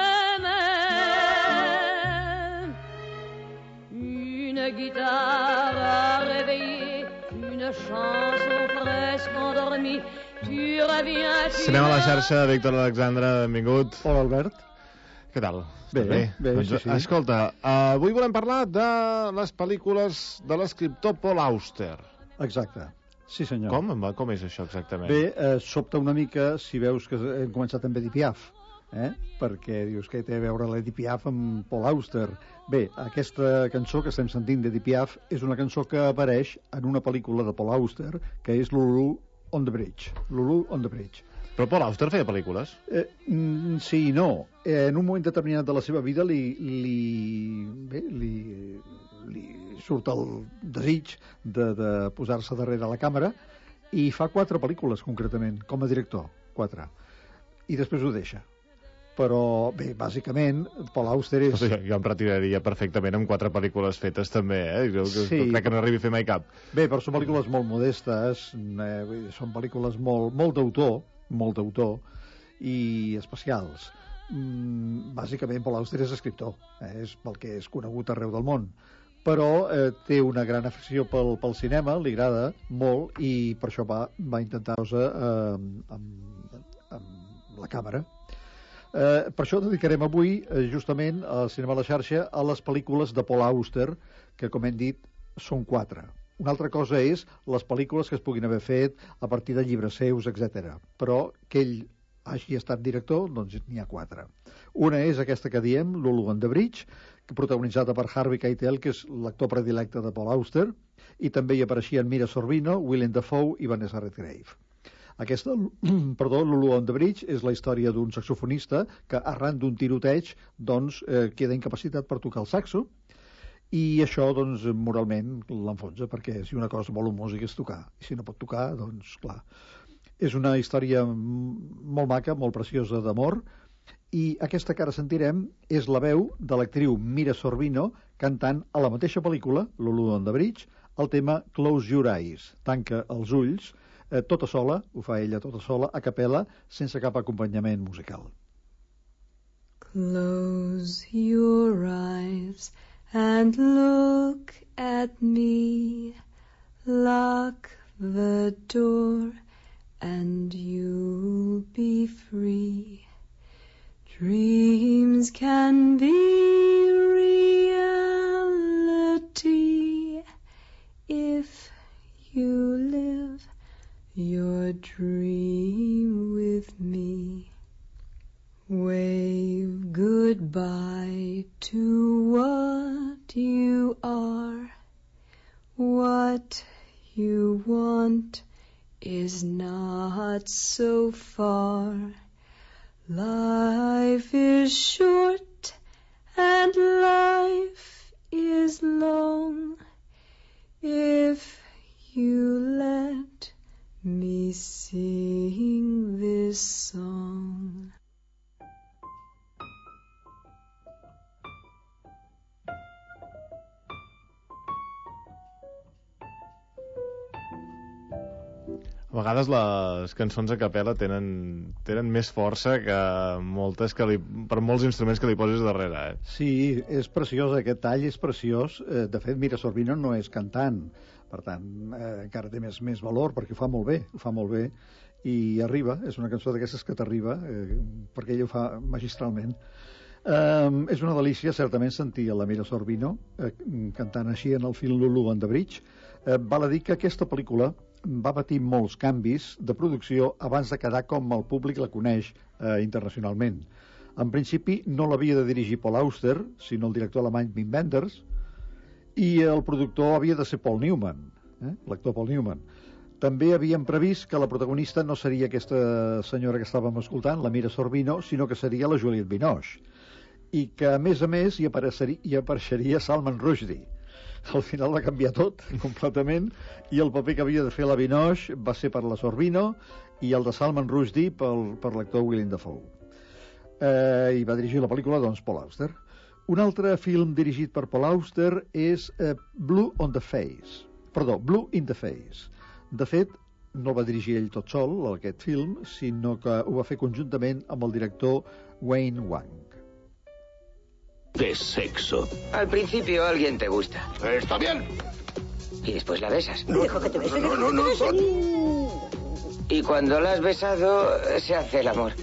s'aimait. Une guitare a réveillé une chanson presque endormie. Tu reviens, tu Anem a la xarxa, Víctor Alexandre, benvingut. Hola, Albert. Què tal? Bé, doncs, sí, sí. Escolta, avui volem parlar de les pel·lícules de l'escriptor Paul Auster. Exacte, sí senyor. Com és això exactament? Bé, sobta una mica si veus que hem començat amb Edith Piaf, perquè dius que té a veure l'Edith Piaf amb Paul Auster. Bé, aquesta cançó que estem sentint d'Edith Piaf és una cançó que apareix en una pel·lícula de Paul Auster, que és Lulu on the Bridge. Lulu on the Bridge. Però Paul Auster feia pel·lícules? Sí i no. En un moment determinat de la seva vida li surt el desig de posar-se darrere la càmera i fa 4 pel·lícules, concretament, com a director. 4. I després ho deixa. Però, bé, bàsicament, Paul Auster és... Jo em retiraria perfectament amb 4 pel·lícules fetes, també, Sí. Crec que no arribi a fer mai cap. Bé, però són pel·lícules molt modestes, són pel·lícules molt d'autor i especials. Bàsicament, Paul Auster és escriptor, és pel que és conegut arreu del món, però té una gran afició pel cinema, li agrada molt, i per això va intentar usar amb la càmera. Per això dedicarem avui, justament, al Cinema a la Xarxa, a les pel·lícules de Paul Auster, que, com hem dit, són 4. Una altra cosa és les pel·lícules que es puguin haver fet a partir de llibres seus, etc. Però que ell hagi estat director, doncs n'hi ha 4. Una és aquesta que diem, Lulu on the Bridge, protagonitzada per Harvey Keitel, que és l'actor predilecte de Paul Auster, i també hi apareixien Mira Sorvino, Willem Dafoe i Vanessa Redgrave. Aquesta, Lulu on the Bridge, és la història d'un saxofonista que, arran d'un tiroteig, doncs, queda incapacitat per tocar el saxo, i això, doncs, moralment l'enfonsa, perquè si una cosa vol un músic és tocar, i si no pot tocar, doncs, clar. És una història molt maca, molt preciosa d'amor, i aquesta que ara sentirem és la veu de l'actriu Mira Sorvino cantant a la mateixa pel·lícula, Lulu on the Bridge, el tema Close Your Eyes, tanca els ulls, tota sola, ho fa ella tota sola, a capella, sense cap acompanyament musical. Close your eyes and look at me, lock the door and you'll be free. Dreams can be reality if you live your dream with me. Wave goodbye to what you are. What you want is not so far. Life is short and life is long. If you let me sing this song. A vegades les cançons a capella tenen més força que moltes per molts instruments que li poses darrere. Sí, és preciós, aquest tall és preciós. De fet, Mira Sorvino no és cantant, per tant, encara té més valor, perquè ho fa molt bé, i arriba, és una cançó d'aquestes que t'arriba, perquè ella ho fa magistralment. És una delícia, certament, sentir a la Mira Sorvino cantant així en el film Lulu on the Bridge. Val a dir que aquesta pel·lícula va patir molts canvis de producció abans de quedar com el públic la coneix internacionalment. En principi no l'havia de dirigir Paul Auster, sinó el director alemany Wim Wenders, i el productor havia de ser Paul Newman, l'actor Paul Newman. També havien previst que la protagonista no seria aquesta senyora que estàvem escoltant, la Mira Sorvino, sinó que seria la Juliette Binoche, i que a més hi apareixeria Salman Rushdie. Al final va canviar tot completament, i el paper que havia de fer la Binoche va ser per la Sorvino i el de Salman Rushdie per l'actor Willem Dafoe. I va dirigir la pel·lícula, doncs, Paul Auster. Un altre film dirigit per Paul Auster és Blue in the Face. De fet, no el va dirigir ell tot sol, aquest film, sinó que ho va fer conjuntament amb el director Wayne Wang. De sexo. Al principio alguien te gusta. Está bien. Y después la besas. Dejo que te bese. Y cuando la has besado, se hace el amor.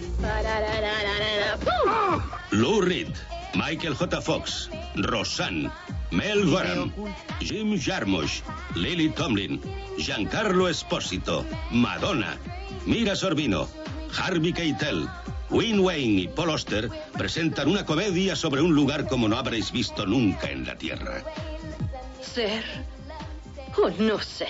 Lou Reed, Michael J. Fox, Roseanne, Mel Gorham, Jim Jarmusch, Lily Tomlin, Giancarlo Esposito, Madonna, Mira Sorvino, Harvey Keitel, Wayne y Paul Auster presentan una comedia sobre un lugar como no habréis visto nunca en la Tierra. ¿Ser o no ser?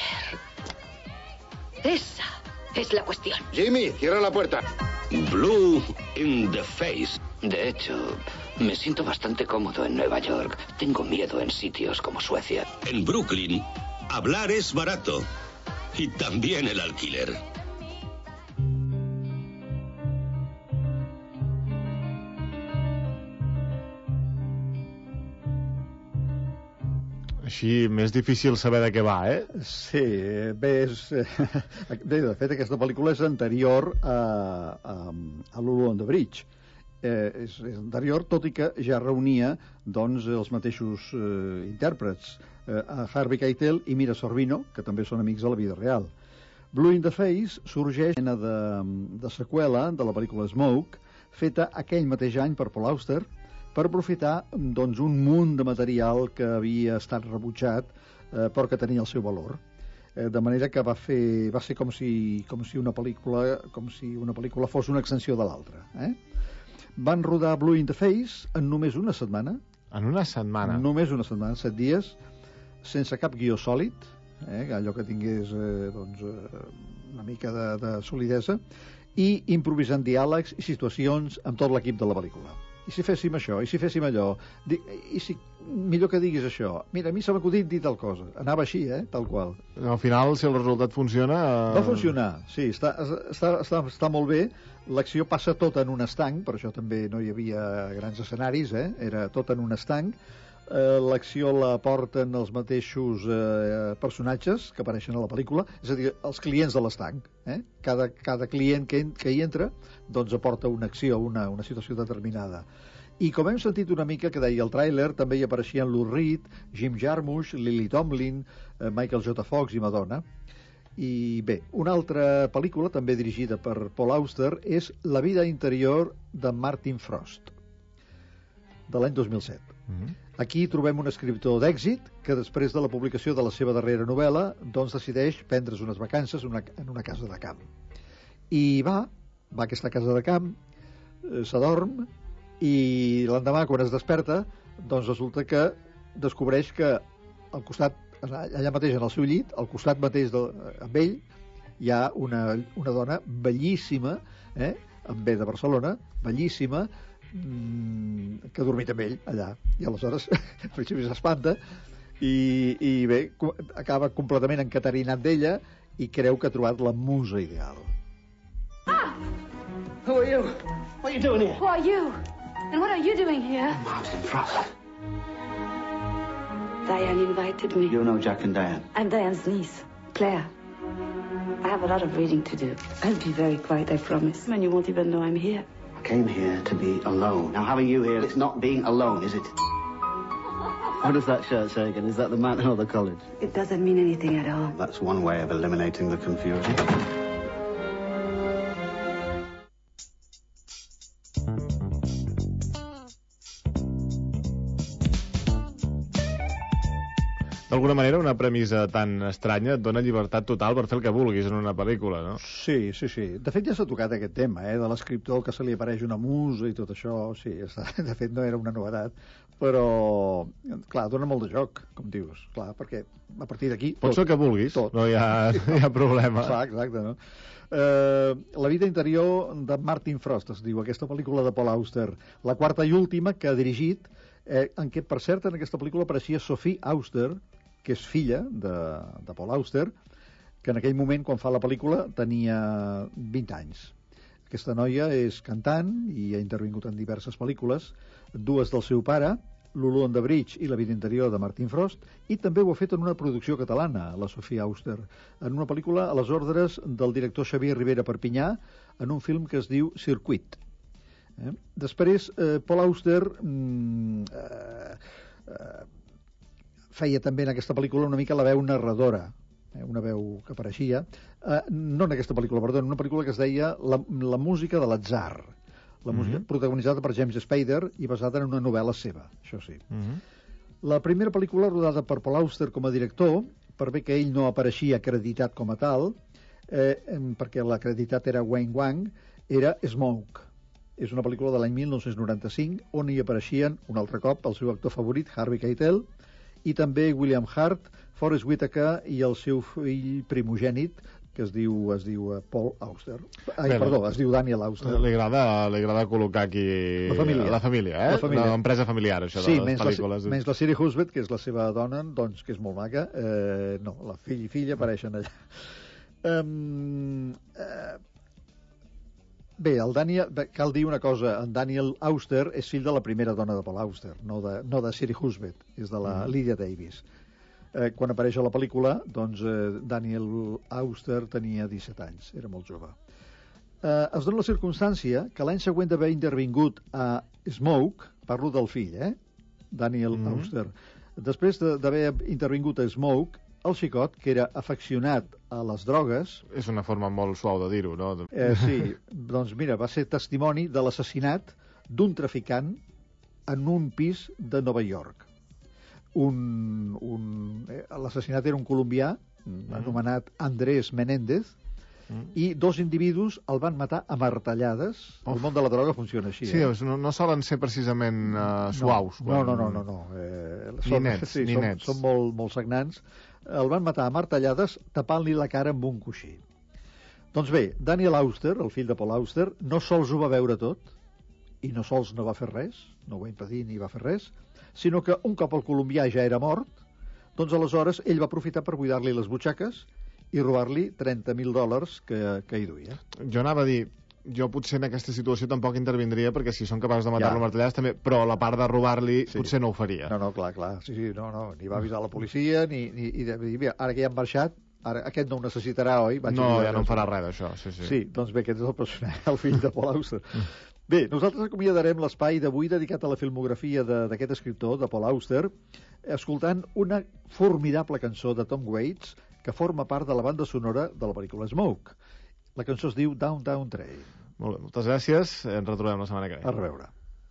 Esa es la cuestión. Jimmy, cierra la puerta. Blue in the Face. De hecho, me siento bastante cómodo en Nueva York. Tengo miedo en sitios como Suecia. En Brooklyn, hablar es barato. Y también el alquiler. Així, més difícil saber de què va, Sí, bé, de fet, aquesta pel·lícula és anterior a Lulu on the Bridge. És anterior, tot i que ja reunia doncs, els mateixos intèrprets, a Harvey Keitel i Mira Sorvino, que també són amics de la vida real. Blue in the Face sorgeix de seqüela de la pel·lícula Smoke, feta aquell mateix any per Paul Auster, per aprofitar doncs, un munt de material que havia estat rebutjat però que tenia el seu valor. De manera que va ser com si una pel·lícula fos una extensió de l'altra. Van rodar Blue in the Face en només una setmana. En una setmana? Només una setmana, 7 dies, sense cap guió sòlid, allò que tingués una mica de solidesa, i improvisant diàlegs i situacions amb tot l'equip de la pel·lícula. I si féssim això, i si féssim allò, i si millor que diguis això, mira, a mi s'ha acudit dir tal cosa. Anava així, tal qual. Al final, si el resultat funciona... Va funcionar, sí, està molt bé. L'acció passa tot en un estanc, per això també no hi havia grans escenaris, era tot en un estanc. L'acció la porten els mateixos personatges que apareixen a la pel·lícula, és a dir, els clients de l'estanc. Cada client que hi entra doncs aporta una acció, una situació determinada. I com hem sentit una mica que deia el tràiler, també hi apareixien Lou Reed, Jim Jarmusch, Lily Tomlin, Michael J. Fox i Madonna. I bé, una altra pel·lícula també dirigida per Paul Auster és La vida interior de Martin Frost, de l'any 2007. Aquí trobem un escriptor d'èxit que després de la publicació de la seva darrera novel·la doncs decideix prendre's unes vacances en una casa de camp. I va a aquesta casa de camp, s'adorm i l'endemà quan es desperta doncs resulta que descobreix que al costat, allà mateix en el seu llit, al costat mateix amb ell hi ha una dona bellíssima, en ve de Barcelona, bellíssima, que ha dormit amb ell allà, i aleshores al principi s'espanta i bé, acaba completament encaterinat d'ella i creu que ha trobat la musa ideal. Who are you? What are you doing here? Who are you? And what are you doing here? Martin Frost. Diane invited me. You know Jack and Diane? I'm Diane's niece, Claire. I have a lot of reading to do. I'll be very quiet, I promise. And you won't even know I'm here. I came here to be alone. Now, having you here, it's not being alone, is it? What does that shirt say again? Is that the mountain or the college? It doesn't mean anything at all. That's one way of eliminating the confusion. D'alguna manera, una premissa tan estranya et dona llibertat total per fer el que vulguis en una pel·lícula, no? Sí. De fet, ja s'ha tocat aquest tema, de l'escriptor que se li apareix una musa i tot això. Sí, de fet, no era una novetat. Però, clar, dona molt de joc, com dius. Clar, perquè a partir d'aquí... Pots fer el que vulguis, no hi ha problema. Clar, exacte, no? La vida interior de Martin Frost, es diu, aquesta pel·lícula de Paul Auster. La quarta i última que ha dirigit, en què, per cert, en aquesta pel·lícula apareixia Sophie Auster, que és filla de Paul Auster, que en aquell moment, quan fa la pel·lícula, tenia 20 anys. Aquesta noia és cantant i ha intervingut en diverses pel·lícules, dues del seu pare, Lulu on the Bridge i La vida interior de Martin Frost, i també ho ha fet en una producció catalana, la Sophie Auster, en una pel·lícula a les ordres del director Xavier Rivera Perpinyà, en un film que es diu Circuit. Després, Paul Auster feia també en aquesta pel·lícula una mica la veu narradora, una veu que apareixia, no en aquesta pel·lícula, perdó, en una pel·lícula que es deia La música de l'atzar, la música protagonitzada per James Spader i basada en una novel·la seva, això sí. La primera pel·lícula rodada per Paul Auster com a director, per bé que ell no apareixia acreditat com a tal, perquè l'acreditat era Wayne Wang, era Smoke. És una pel·lícula de l'any 1995 on hi apareixien un altre cop el seu actor favorit, Harvey Keitel, i també William Hart, Forest Whitaker i el seu fill primogènit, que es diu Paul Auster. Es diu Daniel Auster. Li agrada col·locar aquí la família, l'empresa familiar, això de les pel·lícules. Menys la Siri Husband, que és la seva dona, doncs, que és molt maca, no, la fill i filla apareixen allà. Bé, cal dir una cosa, en Daniel Auster és fill de la primera dona de Paul Auster, no de Siri Husband, és de la Lydia Davis. Quan apareix a la pel·lícula, doncs Daniel Auster tenia 17 anys, era molt jove. Es dona la circumstància que l'any següent d'haver intervingut a Smoke, parlo del fill, Daniel Auster, després d'haver intervingut a Smoke, el xicot, que era afeccionat a les drogues... És una forma molt suau de dir-ho, no? Sí, doncs mira, va ser testimoni de l'assassinat d'un traficant en un pis de Nova York. L'assassinat era un colombià anomenat Andrés Menéndez i dos individus el van matar a martellades. El món de la droga funciona així. Sí, no solen ser precisament suaus. No. Ni nets. Són molt sagnants. El van matar a martellades tapant-li la cara amb un coixí. Doncs bé, Daniel Auster, el fill de Paul Auster, no sols ho va veure tot i no sols no va fer res, no ho va impedir ni va fer res, sinó que un cop el colombià ja era mort, doncs aleshores ell va aprofitar per buidar-li les butxaques i robar-li $30,000 que hi duia. Jo anava a dir, jo potser en aquesta situació tampoc intervindria, perquè si són capaços de matar-lo a martellades també, però la part de robar-li potser no ho faria. No, clar, ni va avisar la policia, ni mira, ara que ja han marxat, ara aquest no ho necessitarà, oi? Ja no en farà res d'això, sí. Sí, doncs bé, aquest és el personatge, el fill de Paul Auster. Bé, nosaltres acomiadarem l'espai d'avui dedicat a la filmografia d'aquest escriptor, de Paul Auster, escoltant una formidable cançó de Tom Waits que forma part de la banda sonora de la pel·lícula Smoke. La cançó es diu Downtown Train. Molt bé, moltes gràcies. Ens retrobem la setmana que ve. A reveure.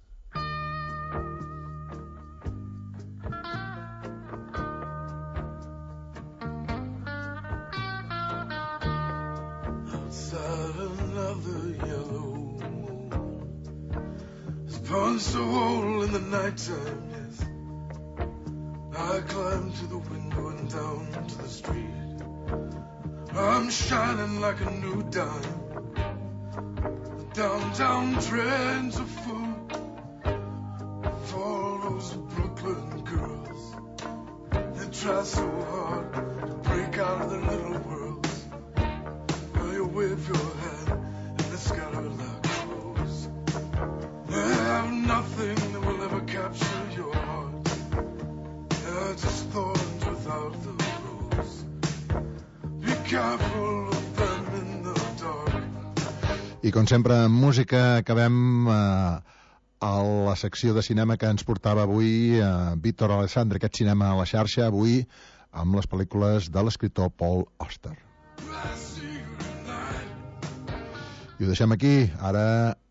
Punched a hole in the nighttime, yes. I climbed to the window and down to the street. I'm shining like a new dime. The downtown train's a fool for those Brooklyn girls. They try so hard to break out of their little worlds. Now you wave your hand and they scatter like crows. They have nothing that will ever capture your heart. They're just thorns without the rose. Be careful of them in the dark. I com sempre, en música acabem a la secció de cinema que ens portava avui Víctor Alessandre, aquest cinema a la xarxa, avui amb les pel·lícules de l'escriptor Paul Auster. I ho deixem aquí. Ara